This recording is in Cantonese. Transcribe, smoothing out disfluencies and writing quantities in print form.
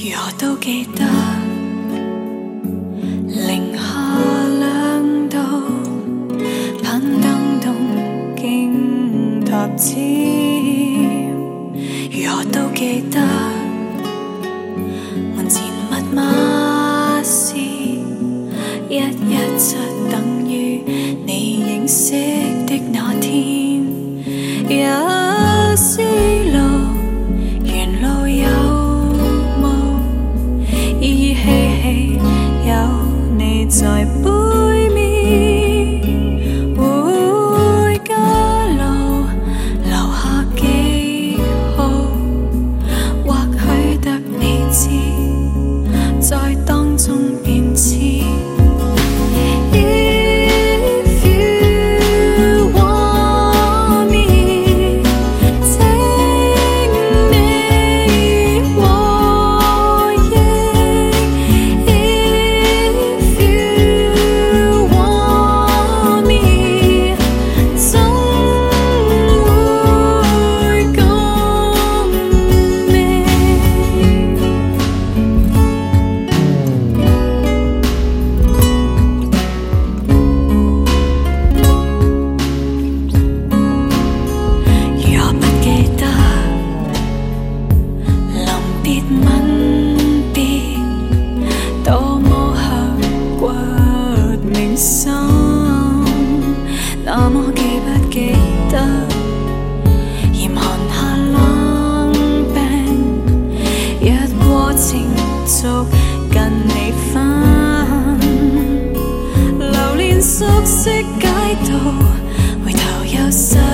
我都記得零下2度，攀登東京塔尖。我都記得門前密碼是117，等於你認識的那天。也思路沿路有霧，依依稀稀有你在背面，回家路留下記號，或許得你知，在當中變遷。那麼記不記得嚴寒下冷病，一鍋情粥跟你分，留戀熟悉街道，回頭又失